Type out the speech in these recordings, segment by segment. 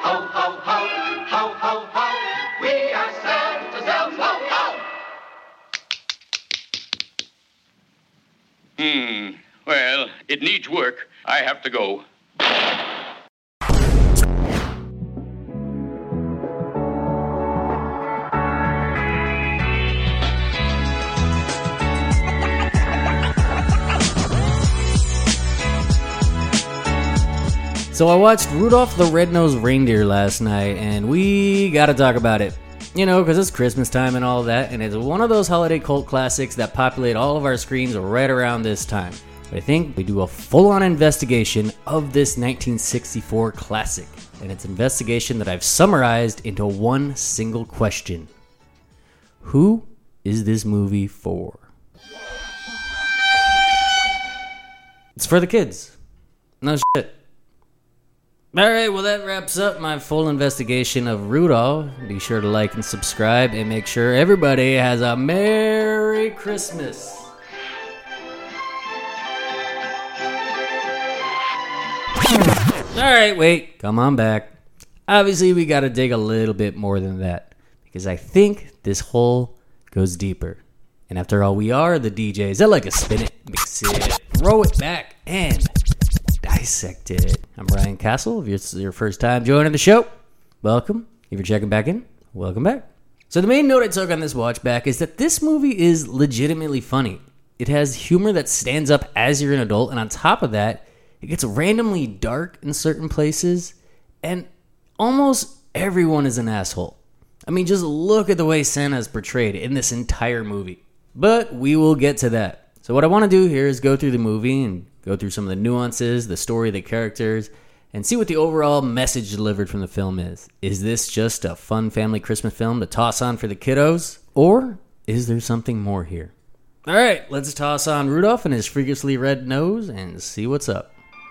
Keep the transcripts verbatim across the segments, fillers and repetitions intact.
Ho, ho, ho, ho, ho, ho. We are Santa's elves. Ho, ho. Hmm. Well, it needs work. I have to go. So I watched Rudolph the Red-Nosed Reindeer last night, and we gotta talk about it. You know, because it's Christmas time and all that, and it's one of those holiday cult classics that populate all of our screens right around this time. But I think we do a full-on investigation of this nineteen sixty-four classic, and it's an investigation that I've summarized into one single question. Who is this movie for? It's for the kids. No shit. Alright, well that wraps up my full investigation of Rudolph. Be sure to like and subscribe and make sure everybody has a Merry Christmas. Alright, wait, come on back. Obviously we gotta dig a little bit more than that, because I think this hole goes deeper. And after all, we are the D Js that like to spin it, mix it, throw it back, and dissect it. I'm Ryan Castle. If it's your first time joining the show, welcome. If you're checking back in, welcome back. So the main note I took on this watch back is that this movie is legitimately funny. It has humor that stands up as you're an adult, and on top of that, it gets randomly dark in certain places, and almost everyone is an asshole. I mean, just look at the way Santa is portrayed in this entire movie. But we will get to that. So what I want to do here is go through the movie and go through some of the nuances, the story, the characters, and see what the overall message delivered from the film is. Is this just a fun family Christmas film to toss on for the kiddos? Or is there something more here? Alright, let's toss on Rudolph and his freakishly red nose and see what's up.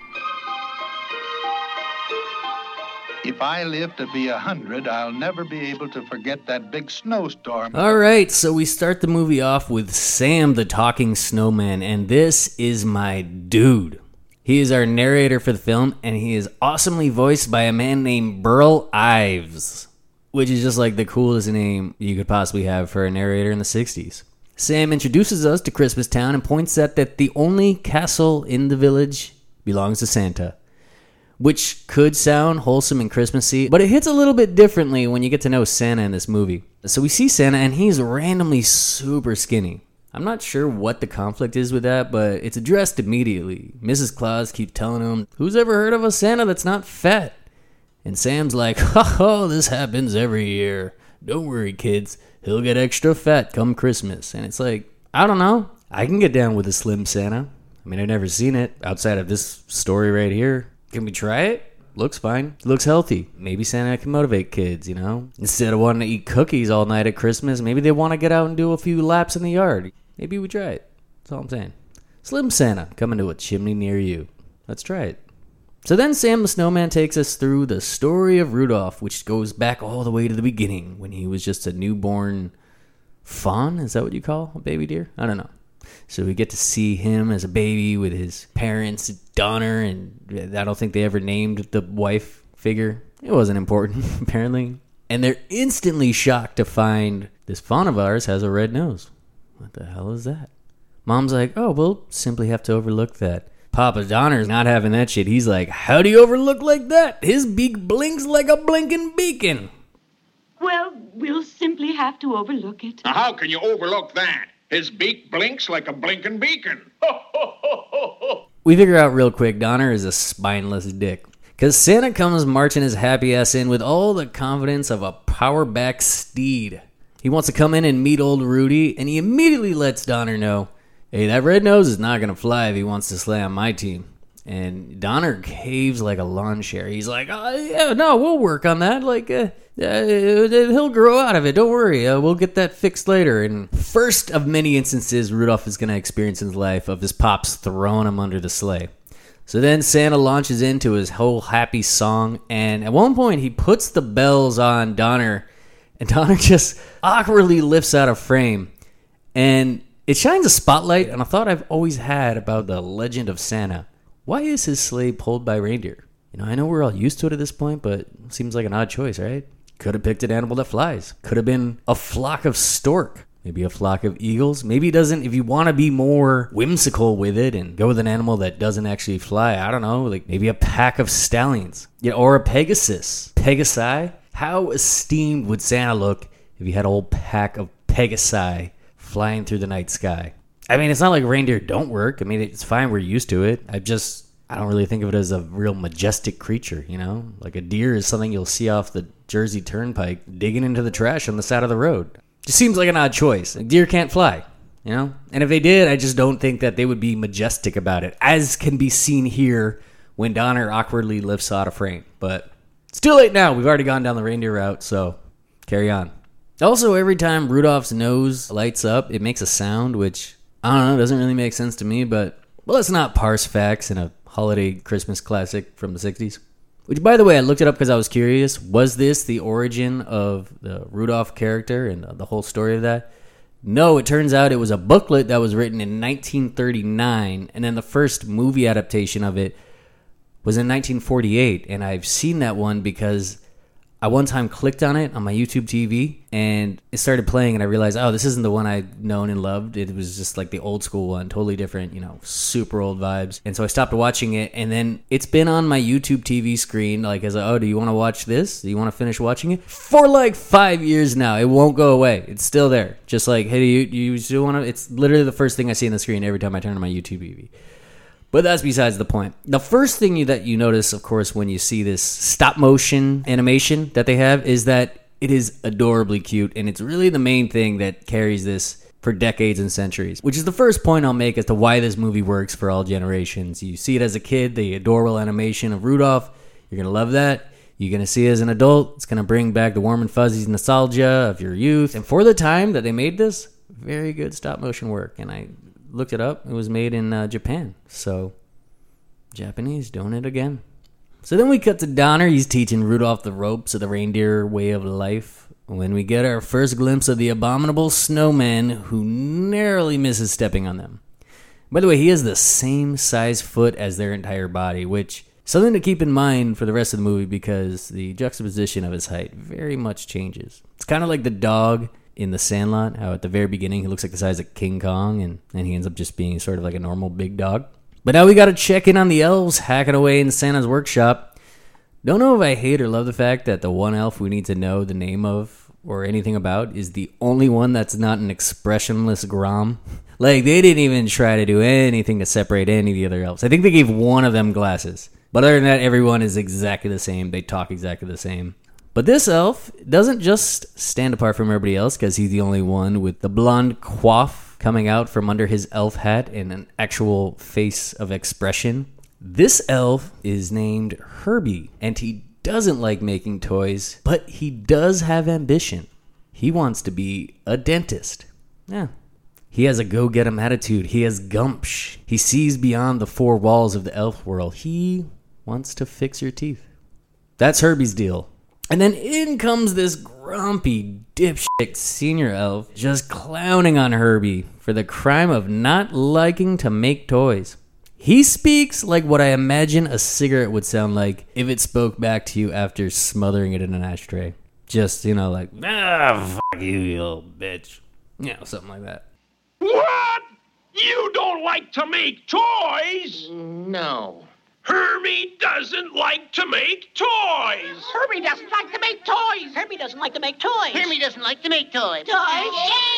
If I live to be a hundred, I'll never be able to forget that big snowstorm. Alright, so we start the movie off with Sam the Talking Snowman, and this is my dude. He is our narrator for the film, and he is awesomely voiced by a man named Burl Ives, which is just like the coolest name you could possibly have for a narrator in the sixties. Sam introduces us to Christmas Town and points out that the only castle in the village belongs to Santa, which could sound wholesome and Christmassy, but it hits a little bit differently when you get to know Santa in this movie. So we see Santa, and he's randomly super skinny. I'm not sure what the conflict is with that, but it's addressed immediately. Missus Claus keeps telling him, "Who's ever heard of a Santa that's not fat?" And Sam's like, "Ha ha, this happens every year. Don't worry, kids. He'll get extra fat come Christmas." And it's like, I don't know. I can get down with a slim Santa. I mean, I've never seen it outside of this story right here. Can we try it? Looks fine. Looks healthy. Maybe Santa can motivate kids, you know? Instead of wanting to eat cookies all night at Christmas, maybe they want to get out and do a few laps in the yard. Maybe we try it. That's all I'm saying. Slim Santa coming to a chimney near you. Let's try it. So then Sam the Snowman takes us through the story of Rudolph, which goes back all the way to the beginning when he was just a newborn fawn. Is that what you call a baby deer? I don't know. So we get to see him as a baby with his parents, Donner, and I don't think they ever named the wife figure. It wasn't important, apparently. And they're instantly shocked to find this fawn of ours has a red nose. What the hell is that? Mom's like, "Oh, we'll simply have to overlook that." Papa Donner's not having that shit. He's like, "How do you overlook like that? His beak blinks like a blinking beacon." Well, we'll simply have to overlook it. Now, how can you overlook that? His beak blinks like a blinking beacon. We figure out real quick Donner is a spineless dick, because Santa comes marching his happy ass in with all the confidence of a power-back steed. He wants to come in and meet old Rudy, and he immediately lets Donner know, "Hey, that red nose is not going to fly if he wants to slay on my team." And Donner caves like a lawn chair. He's like, "Oh, yeah, no, we'll work on that. Like, uh, uh, he'll grow out of it. Don't worry. Uh, we'll get that fixed later." And first of many instances Rudolph is going to experience in his life of his pops throwing him under the sleigh. So then Santa launches into his whole happy song, and at one point he puts the bells on Donner, and Donner just awkwardly lifts out of frame. And it shines a spotlight on a thought I've always had about the legend of Santa. Why is his sleigh pulled by reindeer? You know, I know we're all used to it at this point, but it seems like an odd choice, right? Could have picked an animal that flies. Could have been a flock of stork. Maybe a flock of eagles. Maybe it doesn't, if you want to be more whimsical with it and go with an animal that doesn't actually fly, I don't know, like maybe a pack of stallions. Yeah, or a Pegasus. Pegasi? How esteemed would Santa look if he had a whole pack of Pegasi flying through the night sky? I mean, it's not like reindeer don't work. I mean, it's fine. We're used to it. I just, I don't really think of it as a real majestic creature, you know? Like a deer is something you'll see off the Jersey Turnpike digging into the trash on the side of the road. Just seems like an odd choice. Like, deer can't fly, you know? And if they did, I just don't think that they would be majestic about it, as can be seen here when Donner awkwardly lifts out of frame. But it's too late now. We've already gone down the reindeer route, so carry on. Also, every time Rudolph's nose lights up, it makes a sound, which, I don't know, doesn't really make sense to me, but well, let's not parse facts in a holiday Christmas classic from the sixties. Which, by the way, I looked it up because I was curious. Was this the origin of the Rudolph character and the whole story of that? No, it turns out it was a booklet that was written in nineteen thirty-nine, and then the first movie adaptation of it was in nineteen forty-eight, and I've seen that one because I one time clicked on it on my YouTube T V, and it started playing, and I realized, oh, this isn't the one I'd known and loved. It was just like the old school one, totally different, you know, super old vibes. And so I stopped watching it, and then it's been on my YouTube T V screen, like, as a, oh, do you want to watch this? Do you want to finish watching it? For like five years now. It won't go away. It's still there. Just like, hey, do you, do you still want to? It's literally the first thing I see on the screen every time I turn on my YouTube T V. But that's besides the point. The first thing you, that you notice, of course, when you see this stop motion animation that they have is that it is adorably cute, and it's really the main thing that carries this for decades and centuries, which is the first point I'll make as to why this movie works for all generations. You see it as a kid, the adorable animation of Rudolph, you're going to love that. You're going to see it as an adult, it's going to bring back the warm and fuzzy nostalgia of your youth. And for the time that they made this, very good stop motion work, and I looked it up. It was made in uh, Japan. So, Japanese doing it again. So then we cut to Donner. He's teaching Rudolph the ropes of the reindeer way of life when we get our first glimpse of the abominable snowman who narrowly misses stepping on them. By the way, he has the same size foot as their entire body, which something to keep in mind for the rest of the movie because the juxtaposition of his height very much changes. It's kind of like the dog in The Sandlot, how at the very beginning he looks like the size of King Kong, and then he ends up just being sort of like a normal big dog. But now we gotta check in on the elves hacking away in Santa's workshop. Don't know if I hate or love the fact that the one elf we need to know the name of or anything about is the only one that's not an expressionless Grom. Like, they didn't even try to do anything to separate any of the other elves. I think they gave one of them glasses. But other than that, everyone is exactly the same. They talk exactly the same. But this elf doesn't just stand apart from everybody else because he's the only one with the blonde coif coming out from under his elf hat and an actual face of expression. This elf is named Herbie, and he doesn't like making toys, but he does have ambition. He wants to be a dentist. Yeah. He has a go-get-em attitude. He has gumpsh. He sees beyond the four walls of the elf world. He wants to fix your teeth. That's Herbie's deal. And then in comes this grumpy dipshit senior elf just clowning on Herbie for the crime of not liking to make toys. He speaks like what I imagine a cigarette would sound like if it spoke back to you after smothering it in an ashtray. Just, you know, like, ah, fuck you, you little bitch. You know, something like that. What? You don't like to make toys? No. Herbie doesn't like to make toys. Herbie doesn't like to make toys. Herbie doesn't like to make toys. Herbie doesn't like to make toys. Toys?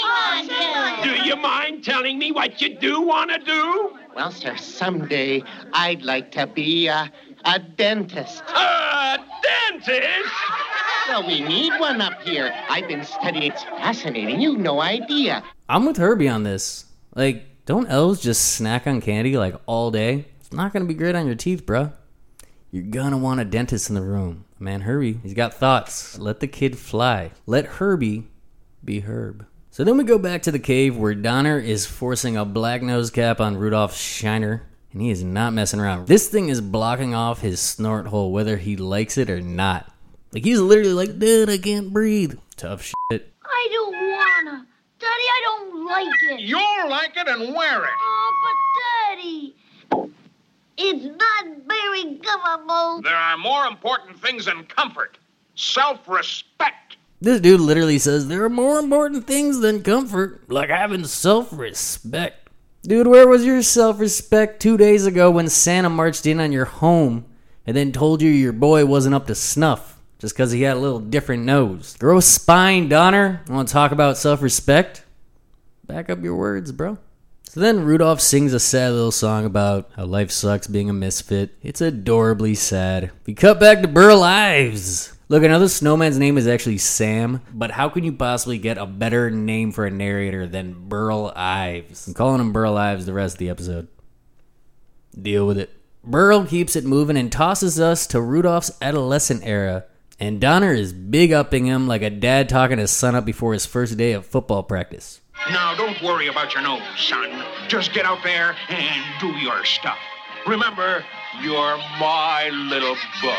Do you mind telling me what you do want to do? Well, sir, someday I'd like to be a, a dentist. A dentist? Well, we need one up here. I've been studying. It's fascinating. You've no idea. I'm with Herbie on this. Like, don't elves just snack on candy like all day? It's not going to be great on your teeth, bruh. You're going to want a dentist in the room. Man, Herbie, he's got thoughts. Let the kid fly. Let Herbie be Herb. So then we go back to the cave where Donner is forcing a black nose cap on Rudolph's shiner, and he is not messing around. This thing is blocking off his snort hole whether he likes it or not. Like, he's literally like, dude, I can't breathe. Tough shit. I don't wanna. Daddy, I don't like it. You'll like it and wear it. Oh, but Daddy. It's not very comfortable. There are more important things than comfort. Self-respect. This dude literally says there are more important things than comfort, like having self-respect. Dude, where was your self-respect two days ago when Santa marched in on your home and then told you your boy wasn't up to snuff just because he had a little different nose? Grow a spine, Donner. Want to talk about self-respect? Back up your words, bro. So then Rudolph sings a sad little song about how life sucks being a misfit. It's adorably sad. We cut back to Burl Ives. Look, I know the snowman's name is actually Sam, but how can you possibly get a better name for a narrator than Burl Ives? I'm calling him Burl Ives the rest of the episode. Deal with it. Burl keeps it moving and tosses us to Rudolph's adolescent era, and Donner is big-upping him like a dad talking his son up before his first day of football practice. Now, don't worry about your nose, son. Just get out there and do your stuff. Remember, you're my little bug.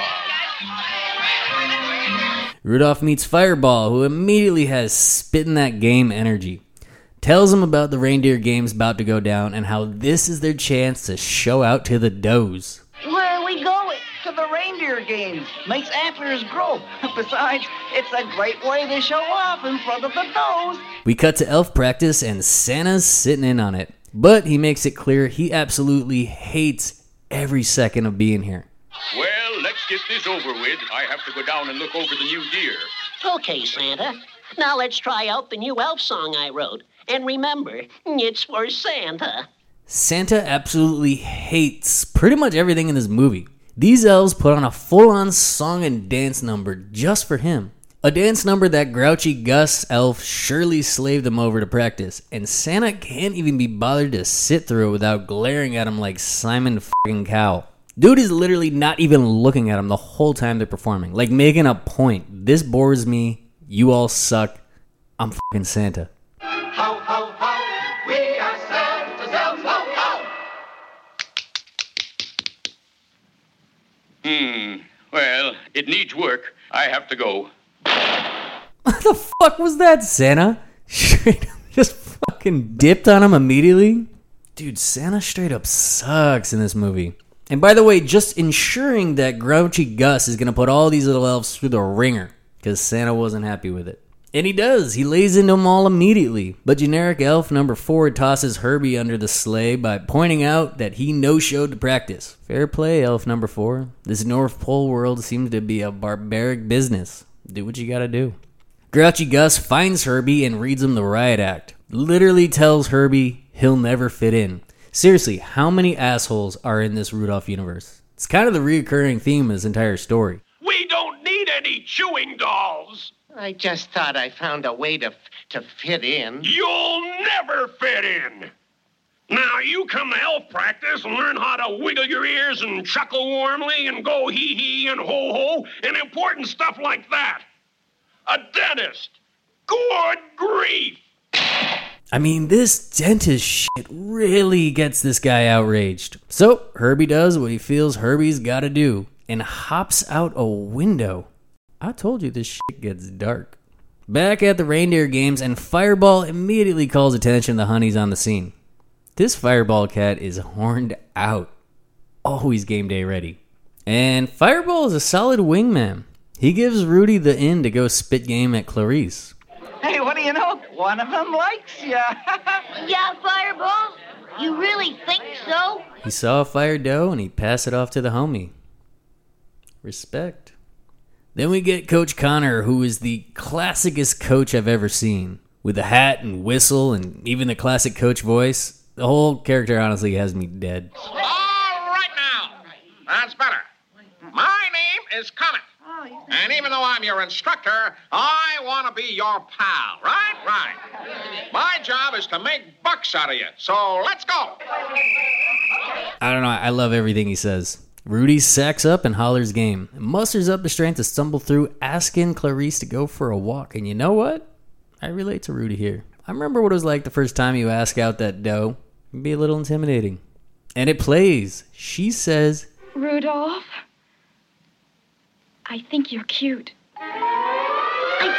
Rudolph meets Fireball, who immediately has spit in that game energy. Tells him about the reindeer games about to go down and how this is their chance to show out to the does. Where are we going? To the reindeer games. Makes antlers grow. Besides, it's a great way to show off in front of the does. We cut to elf practice and Santa's sitting in on it. But he makes it clear he absolutely hates every second of being here. Well, let's get this over with. I have to go down and look over the new gear. Okay, Santa. Now let's try out the new elf song I wrote. And remember, it's for Santa. Santa absolutely hates pretty much everything in this movie. These elves put on a full-on song and dance number just for him. A dance number that grouchy Gus elf surely slaved him over to practice, and Santa can't even be bothered to sit through it without glaring at him like Simon f***ing Cowell. Dude is literally not even looking at him the whole time they're performing, like making a point. This bores me. You all suck. I'm f***ing Santa. Ho, ho, ho, we are Santa's elves, ho, ho! Hmm. Well, it needs work. I have to go. What the fuck was that, Santa? Straight up just fucking dipped on him immediately? Dude, Santa straight up sucks in this movie. And by the way, just ensuring that grouchy Gus is going to put all these little elves through the ringer, because Santa wasn't happy with it. And he does. He lays into them all immediately. But generic elf number four tosses Herbie under the sleigh by pointing out that he no-showed to practice. Fair play, elf number four. This North Pole world seems to be a barbaric business. Do what you gotta do. Grouchy Gus finds Herbie and reads him the riot act. Literally tells Herbie he'll never fit in. Seriously, how many assholes are in this Rudolph universe? It's kind of the reoccurring theme of this entire story. We don't need any chewing dolls. I just thought I found a way to to fit in. You'll never fit in. Now, you come to elf practice and learn how to wiggle your ears and chuckle warmly and go hee-hee and ho-ho and important stuff like that. A dentist. Good grief. I mean, this dentist shit really gets this guy outraged. So, Herbie does what he feels Herbie's gotta do and hops out a window. I told you this shit gets dark. Back at the reindeer games, and Fireball immediately calls attention to the honeys on the scene. This Fireball cat is horned out. Always game day ready. And Fireball is a solid wingman. He gives Rudy the in to go spit game at Clarice. Hey, what do you know? One of them likes ya. Yeah, Fireball? You really think so? He saw a fire dough and he passed it off to the homie. Respect. Then we get Coach Connor, who is the classicest coach I've ever seen. With a hat and whistle and even the classic coach voice. The whole character honestly has me dead. All right now. That's better. My name is Comet. And even though I'm your instructor, I want to be your pal, right? Right. My job is to make bucks out of you, so let's go. I don't know, I love everything he says. Rudy sacks up and hollers game, and musters up the strength to stumble through, asking Clarice to go for a walk. And you know what? I relate to Rudy here. I remember what it was like the first time you ask out that dough. It'd be a little intimidating. And it plays. She says, Rudolph, I think you're cute. I'm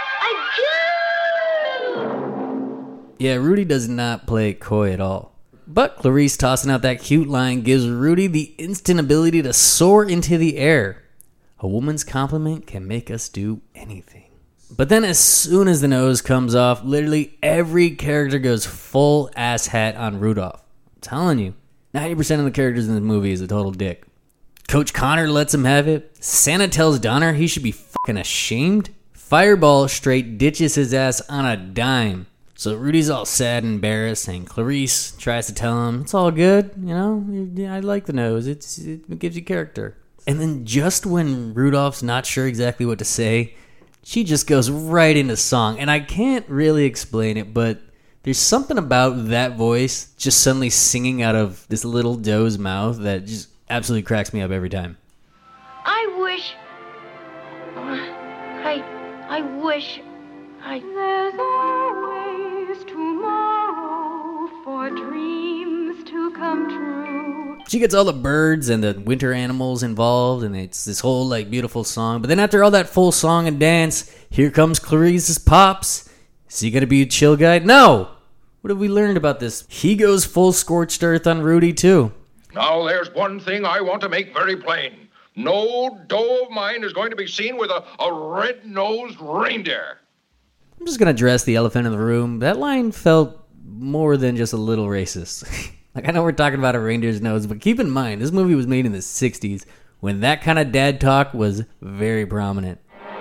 cute. I'm cute. yeah, Rudy does not play coy at all. But Clarice tossing out that cute line gives Rudy the instant ability to soar into the air. A woman's compliment can make us do anything. But then as soon as the nose comes off, literally every character goes full ass hat on Rudolph. I'm telling you, ninety percent of the characters in the movie is a total dick. Coach Connor lets him have it. Santa tells Donner he should be fucking ashamed. Fireball straight ditches his ass on a dime. So Rudy's all sad and embarrassed, and Clarice tries to tell him, it's all good, you know, I like the nose, it's, it gives you character. And then just when Rudolph's not sure exactly what to say, she just goes right into song. And I can't really explain it, but there's something about that voice just suddenly singing out of this little doe's mouth that just absolutely cracks me up every time. I wish... Uh, I... I wish... I... There's always tomorrow for dreams to come true. She gets all the birds and the winter animals involved, and it's this whole like beautiful song. But then after all that full song and dance, here comes Clarice's pops. Is he gonna be a chill guy? No! What have we learned about this? He goes full scorched earth on Rudy too. Now there's one thing I want to make very plain. No doe of mine is going to be seen with a, a red-nosed reindeer. I'm just gonna address the elephant in the room. That line felt more than just a little racist. Like, I know we're talking about a reindeer's nose, but keep in mind, this movie was made in the sixties when that kind of dad talk was very prominent.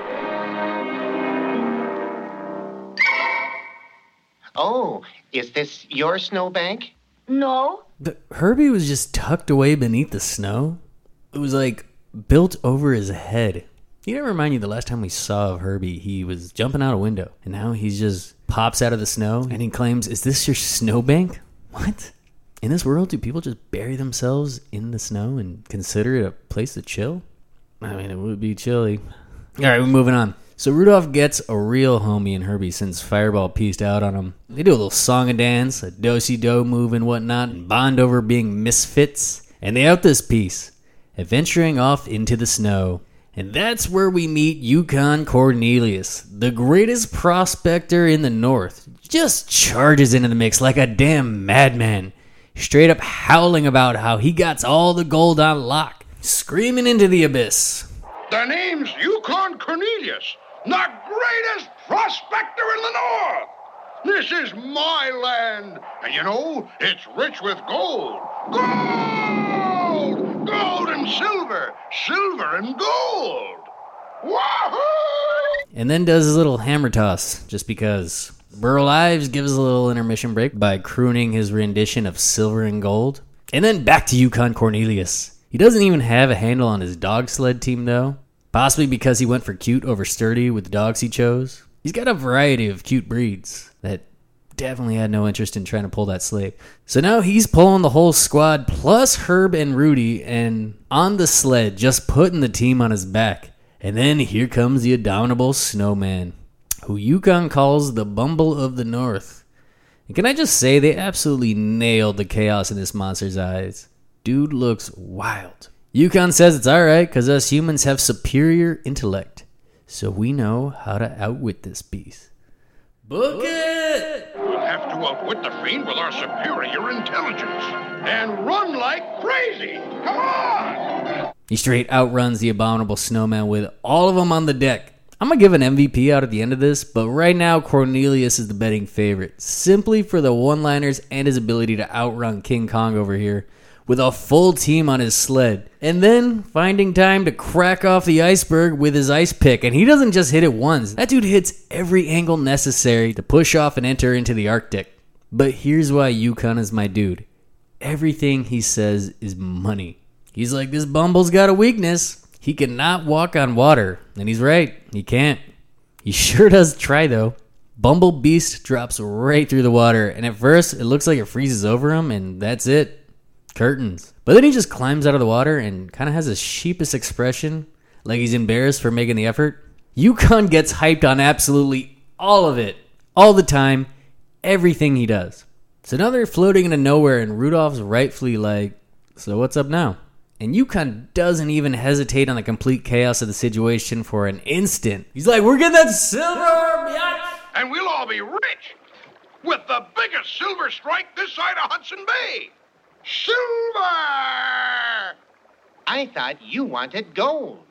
Oh, is this your snowbank? No. But Herbie was just tucked away beneath the snow. It was like built over his head. You gotta remind you, the last time we saw Herbie, he was jumping out a window. And now he just pops out of the snow and he claims, is this your snowbank? What? In this world, do people just bury themselves in the snow and consider it a place to chill? I mean, it would be chilly. All right, we're moving on. So Rudolph gets a real homie in Herbie since Fireball pieced out on him. They do a little song and dance, a do-si-do move and whatnot, and bond over being misfits. And they out this piece, adventuring off into the snow. And that's where we meet Yukon Cornelius, the greatest prospector in the North. Just charges into the mix like a damn madman, straight up howling about how he got all the gold on lock, screaming into the abyss. The name's Yukon Cornelius, the greatest prospector in the North. This is my land, and you know, it's rich with gold. Gold! Gold and silver, silver and gold. Wahoo! And then does his little hammer toss, just because. Burl Ives gives a little intermission break by crooning his rendition of Silver and Gold. And then back to Yukon Cornelius. He doesn't even have a handle on his dog sled team, though. Possibly because he went for cute over sturdy with the dogs he chose. He's got a variety of cute breeds that definitely had no interest in trying to pull that sled. So now he's pulling the whole squad, plus Herb and Rudy, and on the sled, just putting the team on his back. And then here comes the abominable snowman, who Yukon calls the Bumble of the North. And can I just say, they absolutely nailed the chaos in this monster's eyes. Dude looks wild. Yukon says it's alright because us humans have superior intellect, so we know how to outwit this beast. Book it! We'll have to outwit the fiend with our superior intelligence and run like crazy. Come on! He straight outruns the abominable snowman with all of them on the deck. I'm going to give an M V P out at the end of this, but right now Cornelius is the betting favorite, simply for the one-liners and his ability to outrun King Kong over here with a full team on his sled, and then finding time to crack off the iceberg with his ice pick. And he doesn't just hit it once. That dude hits every angle necessary to push off and enter into the Arctic. But here's why Yukon is my dude. Everything he says is money. He's like, this Bumble's got a weakness. He cannot walk on water. And he's right, he can't. He sure does try, though. Bumble Beast drops right through the water, and at first it looks like it freezes over him, and that's it. Curtains. But then he just climbs out of the water and kind of has a sheepish expression, like he's embarrassed for making the effort. Yukon gets hyped on absolutely all of it, all the time, everything he does. So now they're floating into nowhere, and Rudolph's rightfully like, so what's up now? And Yukon doesn't even hesitate on the complete chaos of the situation for an instant. He's like, we're getting that silver, biatch! And we'll all be rich. with the biggest silver strike this side of Hudson Bay. Silver! I thought you wanted gold.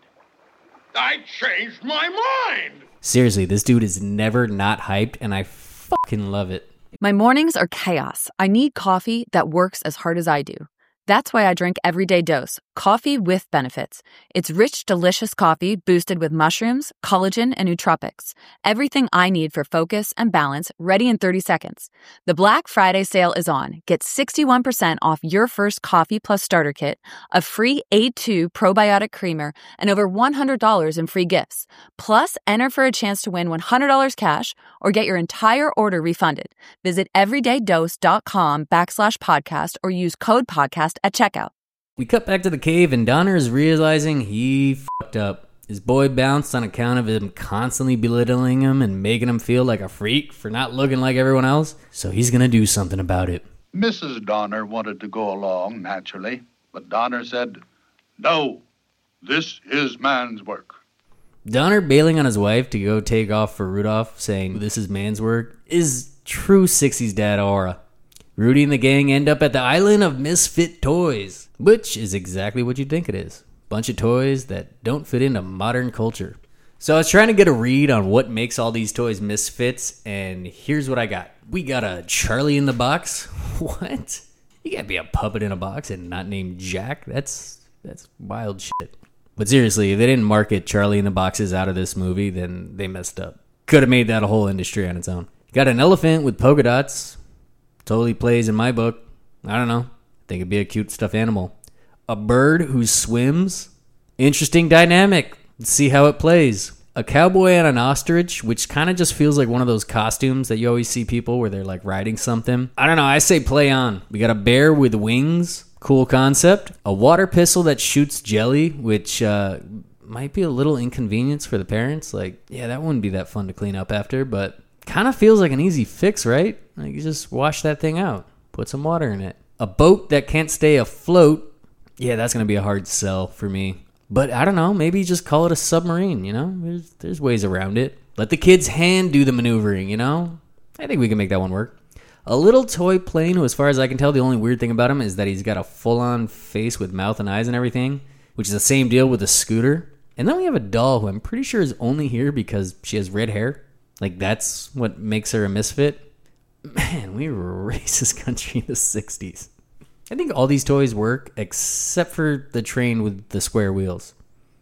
I changed my mind. Seriously, this dude is never not hyped, and I fucking love it. My mornings are chaos. I need coffee that works as hard as I do. That's why I drink Everyday Dose, coffee with benefits. It's rich, delicious coffee boosted with mushrooms, collagen, and nootropics. Everything I need for focus and balance, ready in thirty seconds. The Black Friday sale is on. Get sixty-one percent off your first Coffee Plus starter kit, a free A two probiotic creamer, and over one hundred dollars in free gifts. Plus, enter for a chance to win one hundred dollars cash or get your entire order refunded. Visit everydaydose.com backslash podcast or use code podcast at checkout. We cut back to the cave, and Donner is realizing he fucked up. His boy bounced on account of him constantly belittling him and making him feel like a freak for not looking like everyone else, so he's gonna do something about it. Missus Donner wanted to go along, naturally, but Donner said, "No, this is man's work." Donner bailing on his wife to go take off for Rudolph, saying this is man's work, is true sixties dad aura. Rudy and the gang end up at the island of misfit toys, which is exactly what you'd think it is. Bunch of toys that don't fit into modern culture. So I was trying to get a read on what makes all these toys misfits, and here's what I got. We got a Charlie in the box. What? You can't be a puppet in a box and not named Jack. That's that's wild shit. But seriously, if they didn't market Charlie in the boxes out of this movie, then they messed up. Could have made that a whole industry on its own. Got an elephant with polka dots. Totally plays in my book. I don't know. I think it'd be a cute stuffed animal. A bird who swims. Interesting dynamic. Let's see how it plays. A cowboy and an ostrich, which kind of just feels like one of those costumes that you always see people where they're like riding something. I don't know. I say play on. We got a bear with wings. Cool concept. A water pistol that shoots jelly, which uh, might be a little inconvenience for the parents. Like, yeah, that wouldn't be that fun to clean up after, but kind of feels like an easy fix, right? Like, you just wash that thing out. Put some water in it. A boat that can't stay afloat. Yeah, that's going to be a hard sell for me. But I don't know. Maybe just call it a submarine, you know? There's, there's ways around it. Let the kid's hand do the maneuvering, you know? I think we can make that one work. A little toy plane who, as far as I can tell, the only weird thing about him is that he's got a full-on face with mouth and eyes and everything, which is the same deal with the scooter. And then we have a doll who I'm pretty sure is only here because she has red hair. Like, that's what makes her a misfit. Man, we were a racist country in the sixties. I think all these toys work except for the train with the square wheels.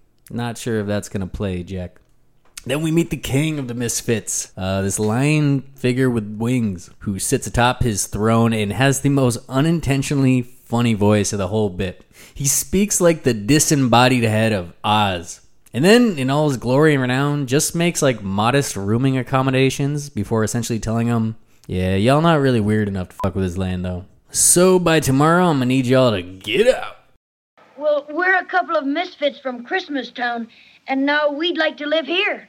Not sure if that's going to play, Jack. Then we meet the king of the misfits, uh, this lion figure with wings who sits atop his throne and has the most unintentionally funny voice of the whole bit. He speaks like the disembodied head of Oz. And then, in all his glory and renown, just makes like modest rooming accommodations before essentially telling him, yeah, y'all not really weird enough to fuck with his land, though. So by tomorrow, I'm gonna need y'all to get out. Well, we're a couple of misfits from Christmas Town, and now we'd like to live here.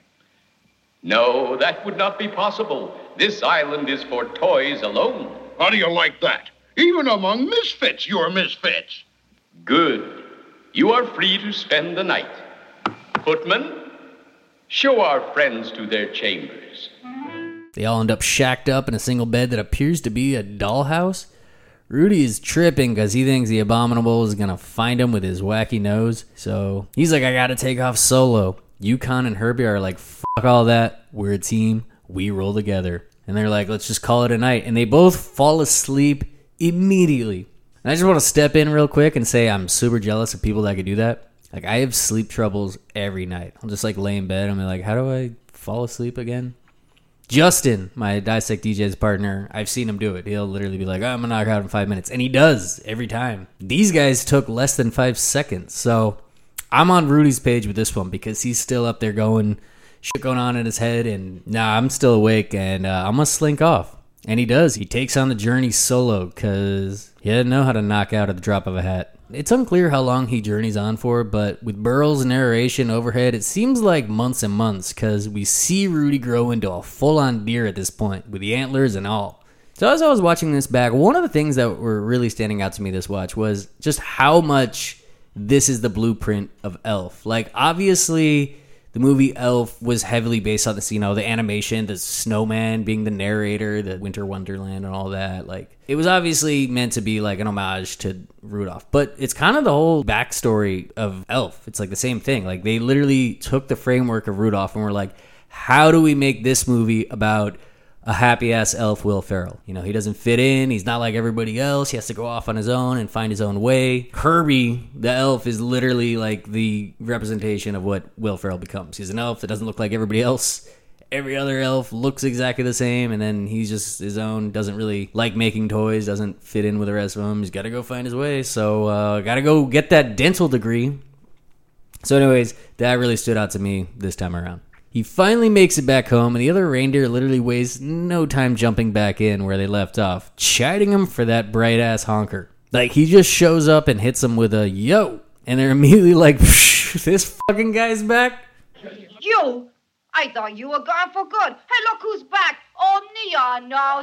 No, that would not be possible. This island is for toys alone. How do you like that? Even among misfits, you're misfits. Good. You are free to spend the night. Footman, show our friends to their chambers. They all end up shacked up in a single bed that appears to be a dollhouse. Rudy is tripping because he thinks the Abominable is going to find him with his wacky nose. So he's like, I got to take off solo. Yukon and Herbie are like, fuck all that. We're a team. We roll together. And they're like, let's just call it a night. And they both fall asleep immediately. And I just want to step in real quick and say I'm super jealous of people that could do that. Like, I have sleep troubles every night. I'll just like lay in bed and be like, how do I fall asleep again? Justin, my Dissect D J's partner, I've seen him do it. He'll literally be like, oh, I'm going to knock out in five minutes. And he does every time. These guys took less than five seconds. So I'm on Rudy's page with this one because he's still up there going, shit going on in his head. And nah, I'm still awake and uh, I'm going to slink off. And he does. He takes on the journey solo because he doesn't know how to knock out at the drop of a hat. It's unclear how long he journeys on for, but with Burl's narration overhead, it seems like months and months because we see Rudy grow into a full-on deer at this point with the antlers and all. So as I was watching this back, one of the things that were really standing out to me this watch was just how much this is the blueprint of Elf. Like, obviously, The movie Elf was heavily based on this, you know, the animation, the snowman being the narrator, the Winter Wonderland and all that. Like, it was obviously meant to be like an homage to Rudolph, but it's kind of the whole backstory of Elf. It's like the same thing. Like, they literally took the framework of Rudolph and were like, how do we make this movie about a happy-ass elf, Will Ferrell? You know, he doesn't fit in. He's not like everybody else. He has to go off on his own and find his own way. Herbie, the elf, is literally like the representation of what Will Ferrell becomes. He's an elf that doesn't look like everybody else. Every other elf looks exactly the same, and then he's just his own, doesn't really like making toys, doesn't fit in with the rest of them. He's got to go find his way, so uh, got to go get that dental degree. So anyways, that really stood out to me this time around. He finally makes it back home, and the other reindeer literally wastes no time jumping back in where they left off, chiding him for that bright-ass honker. Like, he just shows up and hits them with a, yo, and they're immediately like, this fucking guy's back? You? I thought you were gone for good. Hey, look who's back. Old Neon knows.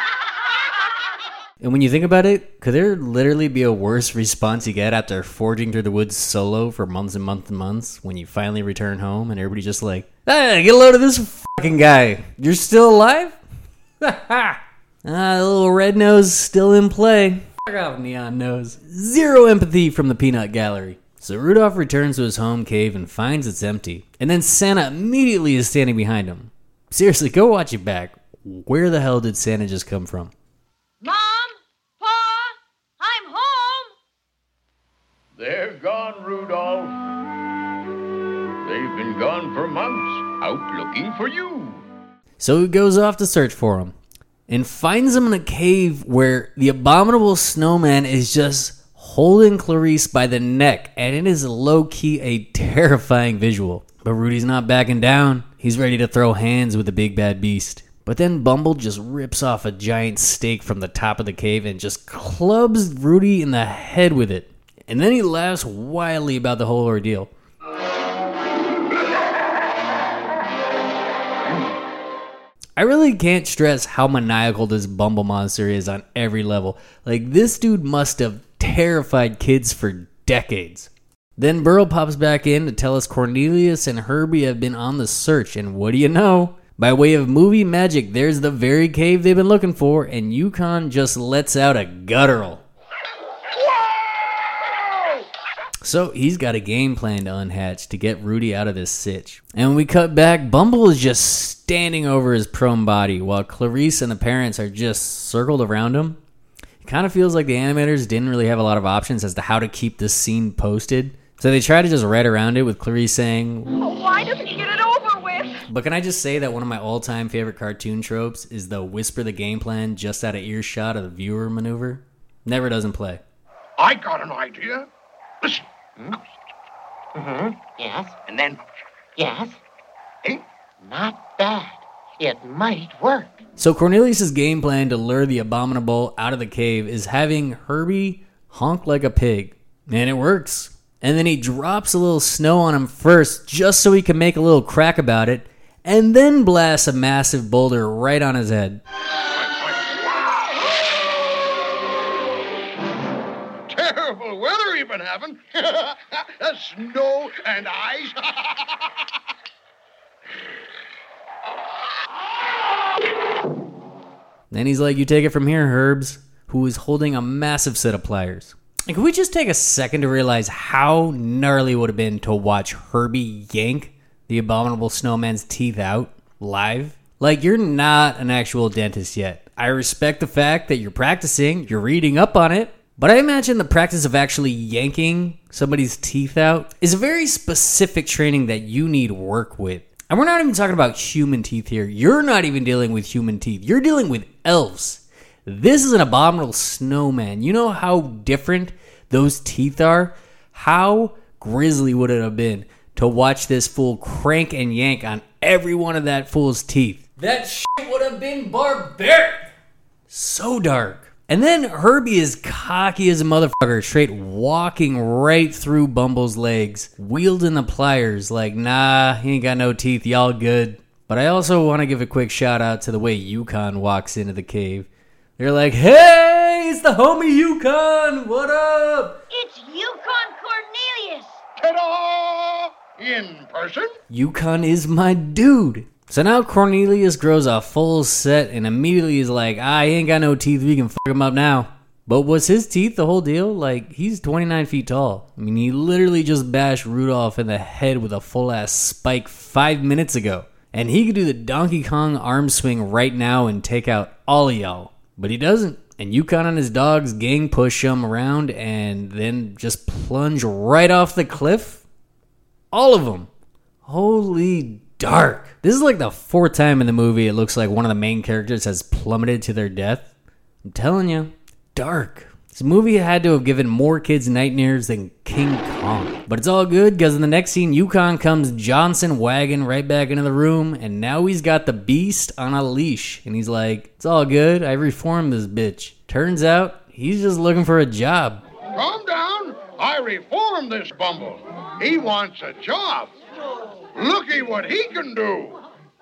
And when you think about it, could there literally be a worse response you get after forging through the woods solo for months and months and months when you finally return home and everybody's just like, hey, get a load of this fucking guy. You're still alive? Ah, the little red nose still in play. Fuck off, Neon Nose. Zero empathy from the peanut gallery. So Rudolph returns to his home cave and finds it's empty. And then Santa immediately is standing behind him. Seriously, go watch it back. Where the hell did Santa just come from? Mom? Pa? I'm home. They're gone, Rudolph. They've been gone for months, out looking for you. So he goes off to search for him and finds him in a cave where the abominable snowman is just holding Clarice by the neck, and it is low-key a terrifying visual. But Rudy's not backing down. He's ready to throw hands with the big bad beast. But then Bumble just rips off a giant stake from the top of the cave and just clubs Rudy in the head with it. And then he laughs wildly about the whole ordeal. I really can't stress how maniacal this Bumble monster is on every level. Like, this dude must have terrified kids for decades. Then Burl pops back in to tell us Cornelius and Herbie have been on the search, and what do you know? By way of movie magic, there's the very cave they've been looking for, and Yukon just lets out a guttural. So he's got a game plan to unhatch to get Rudy out of this sitch. And when we cut back, Bumble is just standing over his prone body while Clarice and the parents are just circled around him. It kind of feels like the animators didn't really have a lot of options as to how to keep this scene posted. So they try to just write around it with Clarice saying, Oh, why doesn't he get it over with? But can I just say that one of my all-time favorite cartoon tropes is the whisper the game plan just out of earshot of the viewer maneuver? Never doesn't play. I got an idea. Listen. Mm-hmm. Yes. And then? Yes. Eh? Not bad. It might work. So Cornelius' game plan to lure the abominable out of the cave is having Herbie honk like a pig. And it works. And then he drops a little snow on him first just so he can make a little crack about it, and then blasts a massive boulder right on his head. Terrible weather you've been having. Snow and ice. Then he's like, you take it from here, Herbs, who is holding a massive set of pliers. And can we just take a second to realize how gnarly it would have been to watch Herbie yank the abominable snowman's teeth out live? Like, you're not an actual dentist yet. I respect the fact that you're practicing, you're reading up on it, but I imagine the practice of actually yanking somebody's teeth out is a very specific training that you need work with. And we're not even talking about human teeth here. You're not even dealing with human teeth. You're dealing with elves. This is an abominable snowman. You know how different those teeth are? How grisly would it have been to watch this fool crank and yank on every one of that fool's teeth? That shit would have been barbaric. So dark. And then Herbie is cocky as a motherfucker, straight walking right through Bumble's legs, wielding the pliers like, nah, he ain't got no teeth, y'all good. But I also want to give a quick shout out to the way Yukon walks into the cave. They're like, hey, it's the homie Yukon, what up? It's Yukon Cornelius. Ta-da! in person. Yukon is my dude. So now Cornelius grows a full set and immediately is like, ah, he ain't got no teeth, we can fuck him up now. But was his teeth the whole deal? Like, he's twenty-nine feet tall. I mean, he literally just bashed Rudolph in the head with a full-ass spike five minutes ago. And he could do the Donkey Kong arm swing right now and take out all of y'all. But he doesn't. And Yukon and his dogs gang push him around and then just plunge right off the cliff. All of them. Holy dark. This is like the fourth time in the movie it looks like one of the main characters has plummeted to their death. I'm telling you, dark. This movie had to have given more kids nightmares than King Kong. But it's all good because in the next scene, Yukon comes Johnson wagon right back into the room and now he's got the beast on a leash. And he's like, it's all good. I reformed this bitch. Turns out, he's just looking for a job. Calm down. I reformed this bumble. He wants a job. Looky what he can do.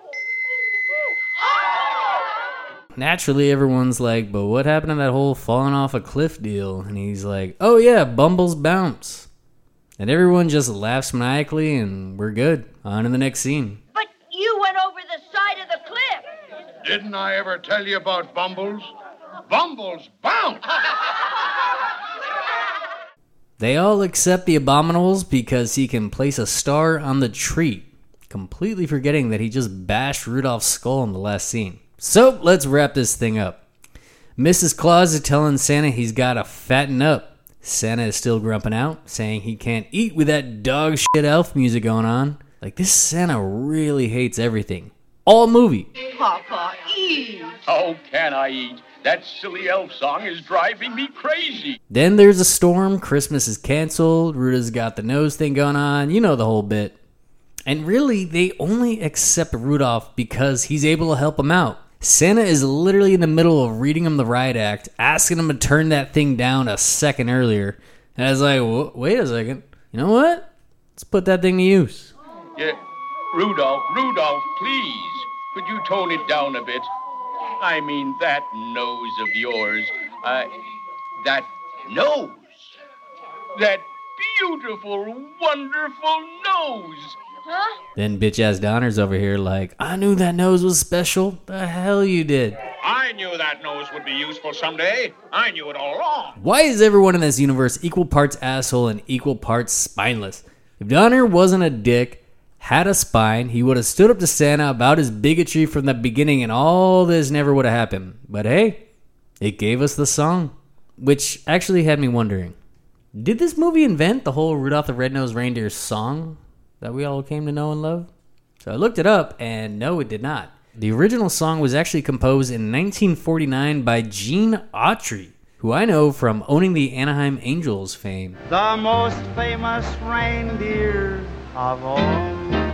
Naturally, everyone's like, but what happened to that whole falling off a cliff deal? And he's like, oh yeah, Bumbles bounce. And everyone just laughs maniacally and we're good. On to the next scene. But you went over the side of the cliff. Didn't I ever tell you about Bumbles? Bumbles bounce. They all accept the Abominables because he can place a star on the tree, completely forgetting that he just bashed Rudolph's skull in the last scene. So, let's wrap this thing up. Missus Claus is telling Santa he's gotta fatten up. Santa is still grumping out, saying he can't eat with that dog shit elf music going on. Like, this Santa really hates everything. All movie. Papa, eat. How can I eat? That silly elf song is driving me crazy. Then there's a storm, Christmas is canceled, Ruda's got the nose thing going on, you know the whole bit. And really, they only accept Rudolph because he's able to help them out. Santa is literally in the middle of reading him the riot act, asking him to turn that thing down a second earlier. And I was like, wait a second, you know what? Let's put that thing to use. Yeah, Rudolph, Rudolph, please, could you tone it down a bit? I mean, that nose of yours, uh, that nose, that beautiful, wonderful nose. Huh? Then bitch-ass Donner's over here like, I knew that nose was special. The hell you did. I knew that nose would be useful someday. I knew it all along. Why is everyone in this universe equal parts asshole and equal parts spineless? If Donner wasn't a dick, had a spine, he would have stood up to Santa about his bigotry from the beginning and all this never would have happened. But hey, it gave us the song. Which actually had me wondering, did this movie invent the whole Rudolph the Red-Nosed Reindeer song that we all came to know and love? So I looked it up, and no, it did not. The original song was actually composed in nineteen forty-nine by Gene Autry, who I know from owning the Anaheim Angels fame. The most famous reindeer of all,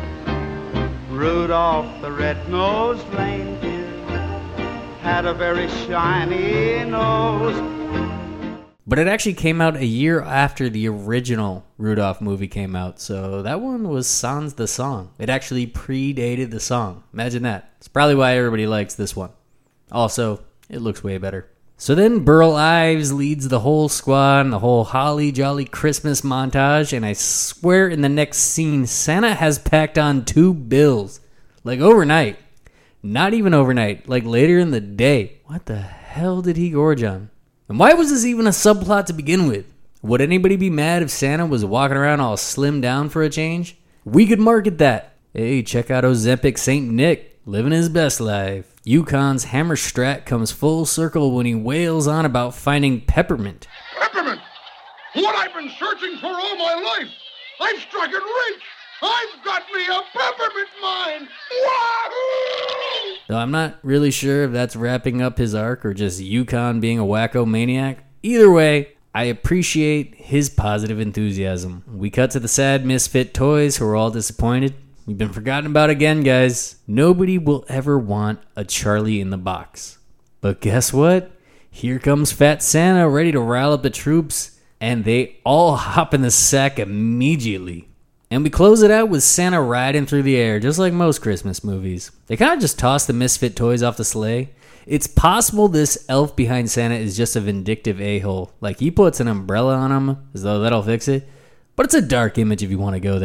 Rudolph the red-nosed reindeer, had a very shiny nose. But it actually came out a year after the original Rudolph movie came out, so that one was sans the song. It actually predated the song. Imagine that. It's probably why everybody likes this one. Also, it looks way better. So then Burl Ives leads the whole squad in the whole holly jolly Christmas montage, and I swear in the next scene, Santa has packed on two bills. Like overnight. Not even overnight, like later in the day. What the hell did he gorge on? And why was this even a subplot to begin with? Would anybody be mad if Santa was walking around all slimmed down for a change? We could market that. Hey, check out Ozempic Saint Nick, living his best life. Yukon's hammer strat comes full circle when he wails on about finding peppermint. Peppermint! What I've been searching for all my life! I've struck it rich! I've got me a peppermint mine! Wahoo! Though I'm not really sure if that's wrapping up his arc or just Yukon being a wacko maniac. Either way, I appreciate his positive enthusiasm. We cut to the sad misfit toys who are all disappointed. We've been forgotten about again, guys. Nobody will ever want a Charlie in the box. But guess what? Here comes Fat Santa ready to rile up the troops, and they all hop in the sack immediately. And we close it out with Santa riding through the air, just like most Christmas movies. They kind of just toss the misfit toys off the sleigh. It's possible this elf behind Santa is just a vindictive a-hole. Like, he puts an umbrella on him, as though that'll fix it. But it's a dark image if you want to go there.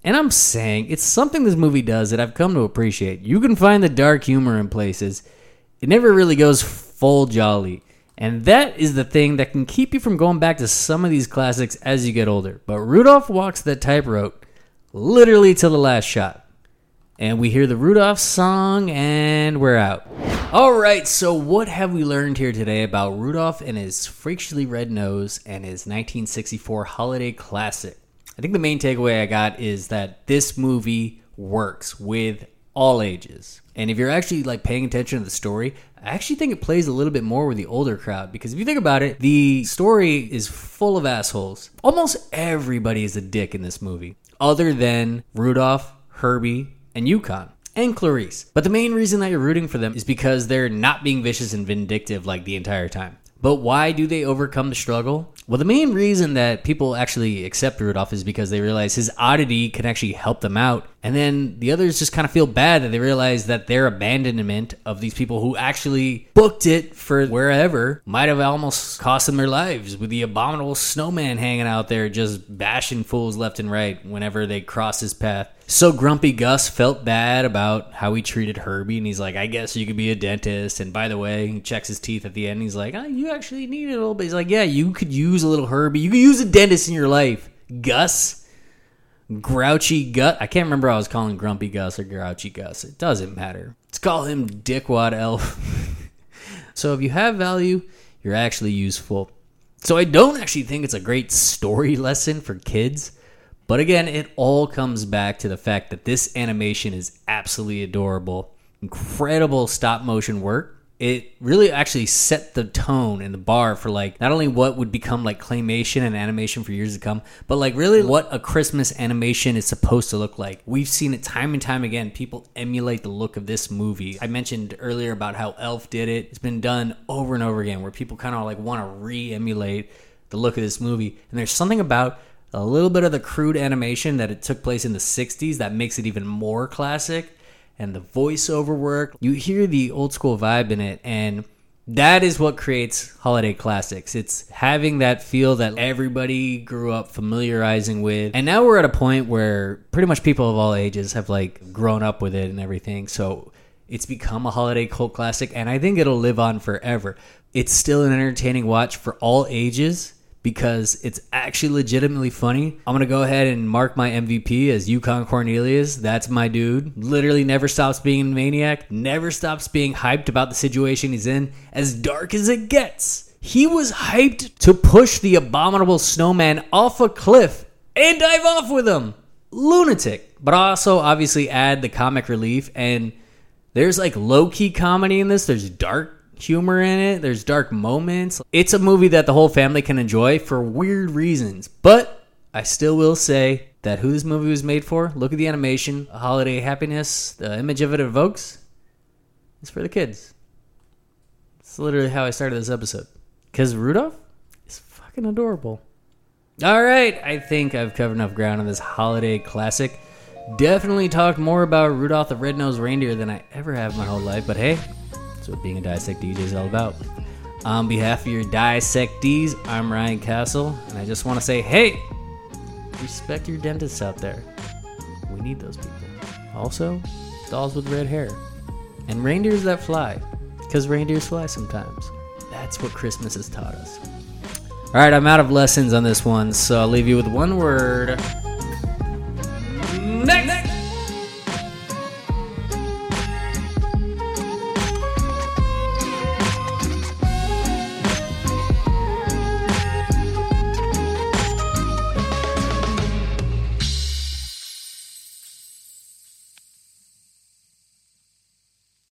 And I'm saying, it's something this movie does that I've come to appreciate. You can find the dark humor in places. It never really goes full jolly. And that is the thing that can keep you from going back to some of these classics as you get older. But Rudolph walks that tightrope literally till the last shot. And we hear the Rudolph song, and we're out. All right, so what have we learned here today about Rudolph and his freakishly red nose and his nineteen sixty-four holiday classic? I think the main takeaway I got is that this movie works with all ages. And if you're actually like paying attention to the story, I actually think it plays a little bit more with the older crowd. Because if you think about it, the story is full of assholes. Almost everybody is a dick in this movie, other than Rudolph, Herbie, and Yukon, and Clarice. But the main reason that you're rooting for them is because they're not being vicious and vindictive like the entire time. But why do they overcome the struggle? Well, the main reason that people actually accept Rudolph is because they realize his oddity can actually help them out. And then the others just kind of feel bad that they realize that their abandonment of these people who actually booked it for wherever might have almost cost them their lives, with the abominable snowman hanging out there just bashing fools left and right whenever they cross his path. So Grumpy Gus felt bad about how he treated Herbie, and he's like, I guess you could be a dentist. And by the way, he checks his teeth at the end. He's like, oh, you actually need it a little bit. He's like, yeah, you could use a little Herbie. You could use a dentist in your life, Gus. Grouchy Gut. I can't remember if I was calling Grumpy Gus or Grouchy Gus. It doesn't matter. Let's call him Dickwad Elf. So if you have value, you're actually useful. So I don't actually think it's a great story lesson for kids. But again, it all comes back to the fact that this animation is absolutely adorable. Incredible stop motion work. It really actually set the tone and the bar for like not only what would become like claymation and animation for years to come, but like really what a Christmas animation is supposed to look like. We've seen it time and time again. People emulate the look of this movie. I mentioned earlier about how Elf did it. It's been done over and over again where people kind of like want to re-emulate the look of this movie. And there's something about a little bit of the crude animation that it took place in the sixties that makes it even more classic. And the voiceover work, you hear the old school vibe in it, and that is what creates holiday classics. It's having that feel that everybody grew up familiarizing with. And now we're at a point where pretty much people of all ages have like grown up with it and everything. So it's become a holiday cult classic, and I think it'll live on forever. It's still an entertaining watch for all ages, because it's actually legitimately funny. I'm going to go ahead and mark my M V P as Yukon Cornelius. That's my dude. Literally never stops being a maniac. Never stops being hyped about the situation he's in. As dark as it gets. He was hyped to push the abominable snowman off a cliff and dive off with him. Lunatic. But also obviously add the comic relief. And there's like low-key comedy in this. There's dark humor in it. There's dark moments. It's a movie that the whole family can enjoy for weird reasons. But I still will say that who this movie was made for, look at the animation, holiday happiness, the image of it evokes, it's for the kids. It's literally how I started this episode. Because Rudolph is fucking adorable. All right, I think I've covered enough ground on this holiday classic. Definitely talked more about Rudolph the Red-Nosed Reindeer than I ever have my whole life, but hey, that's what being a Dissect D J is all about. On behalf of your Dissectees, I'm Ryan Castle, and I just want to say, hey, respect your dentists out there. We need those people. Also, dolls with red hair. And reindeers that fly, because reindeers fly sometimes. That's what Christmas has taught us. All right, I'm out of lessons on this one, so I'll leave you with one word.